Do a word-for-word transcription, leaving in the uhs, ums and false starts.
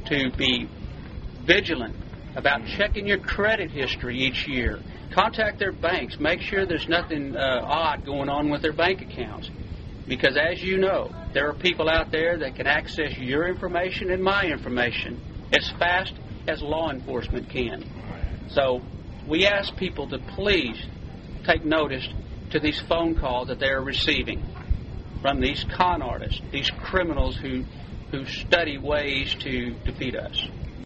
to be vigilant about checking your credit history each year. Contact their banks. Make sure there's nothing uh, odd going on with their bank accounts. Because as you know, there are people out there that can access your information and my information as fast as law enforcement can. So we ask people to please take notice to these phone calls that they are receiving from these con artists, these criminals who, who study ways to defeat us.